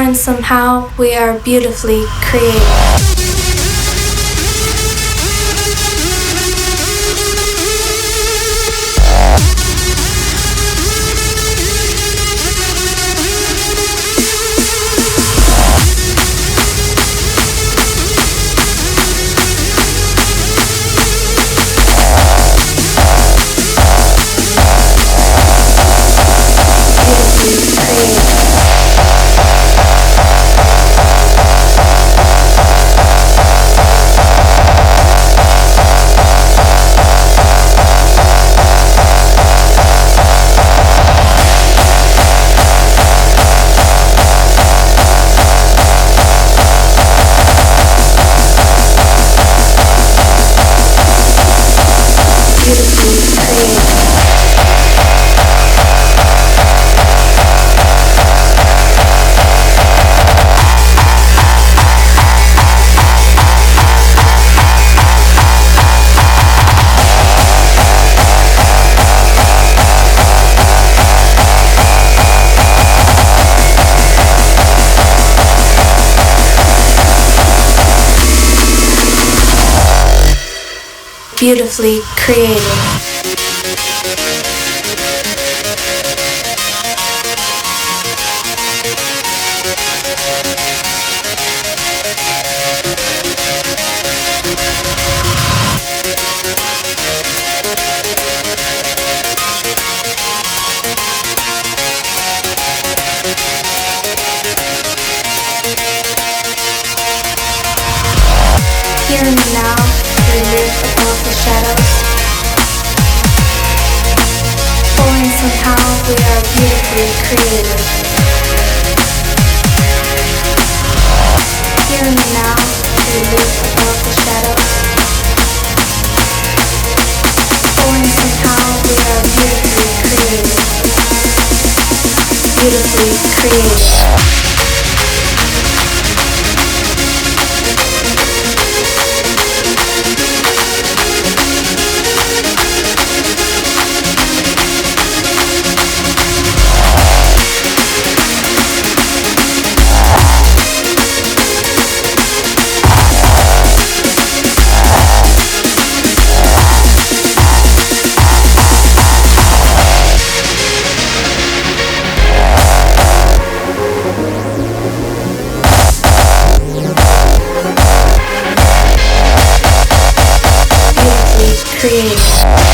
and somehow we are beautifully created. Beautifully created. Here and now, we live above the shadows. For and somehow we are beautifully created. Here and now, we live above the shadows. For and somehow we are beautifully created. Beautifully created. Create.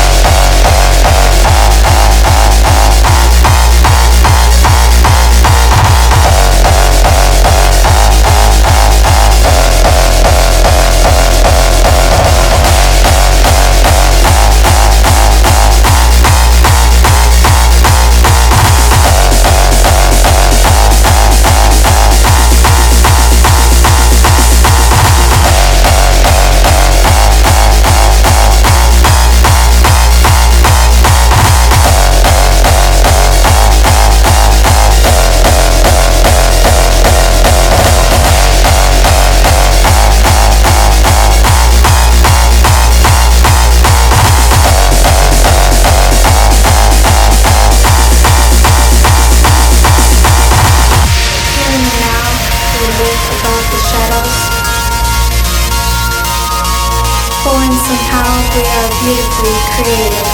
And somehow we are beautifully created.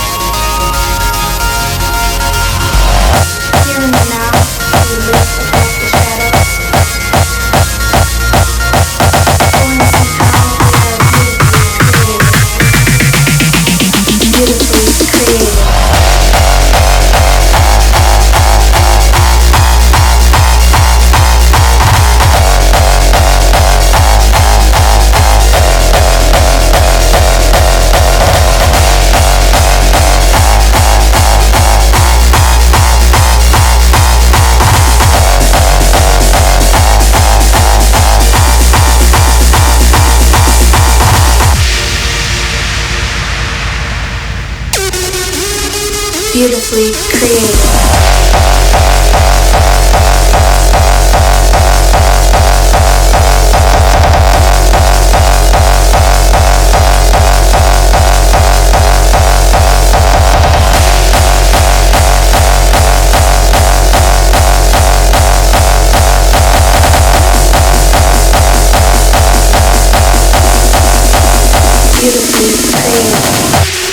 Here and now, we live above the shadows. And somehow we are beautifully created. Beautifully created. beautifully created.